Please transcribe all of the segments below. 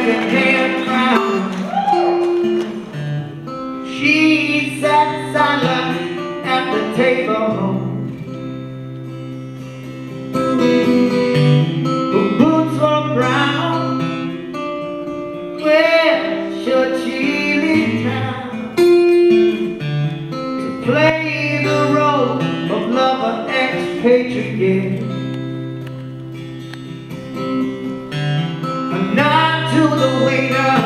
second hand crown. She sat silent at the table. Her boots were brown. Where should she leave town to play the role of lover, expatriate? A nod to the waiter,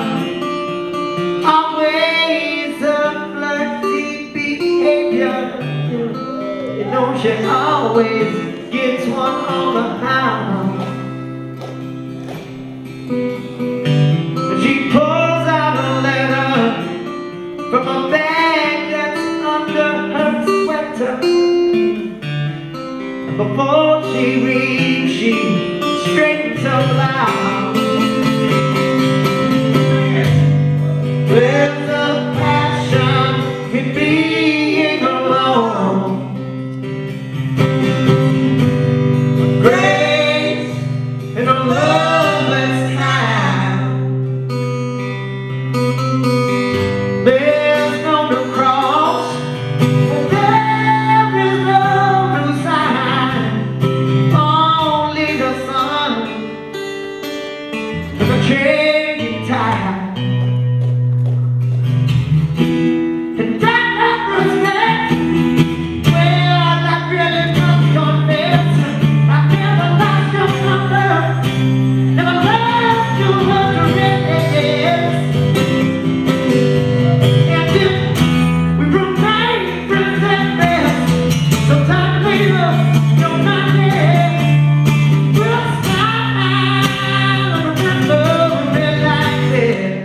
always a flirty behavior. You know she always gets one on the house. She pulls out a letter from a bag that's under her sweater. Before she reads, she straightens her blouse. There's a passion in being alone, a grace in a loveless time. There's no new cross, and there is no new sign. Only the sun and the changing tide. And that respect, well, that really must confess, I never lost your number, never lost your address. And if we remain friends at best, sometime later, you're not there. We'll smile and remember me like this.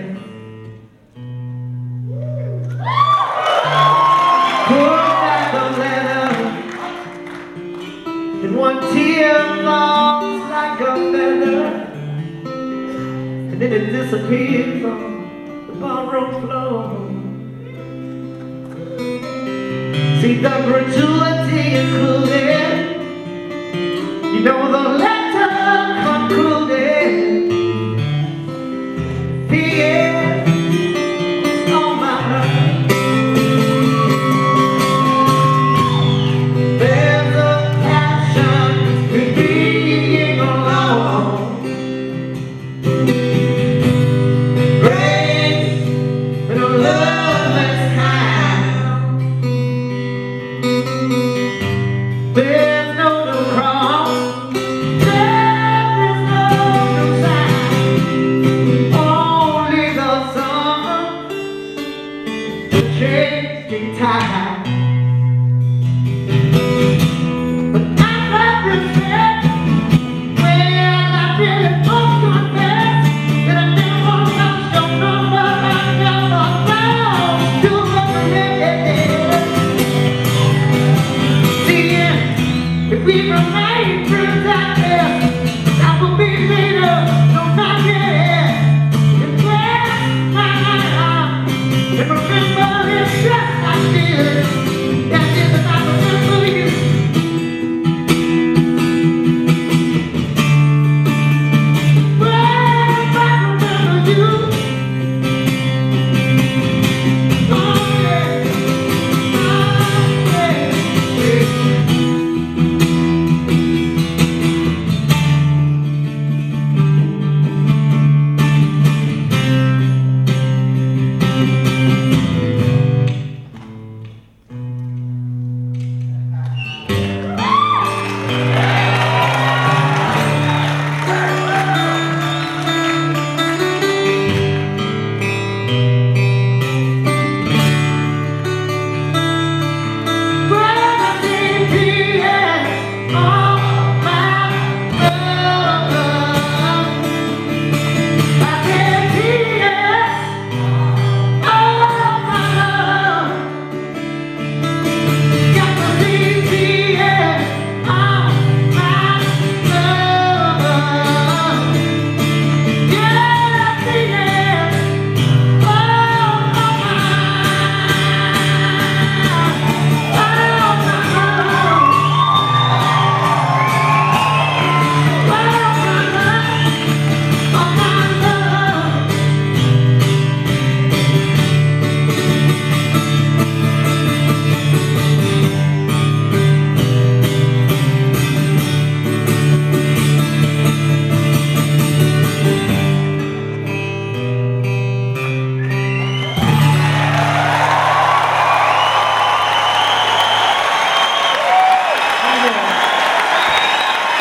Pour back the letter, and one tear falls like a feather, and then it disappears on the ballroom floor. See the gratuity included, you know the letter concluded. P.S. on my heart. There's a passion in being alone, grace in a loveless time. There's no new cross, there is no new sign. Only the sun, the changing tide.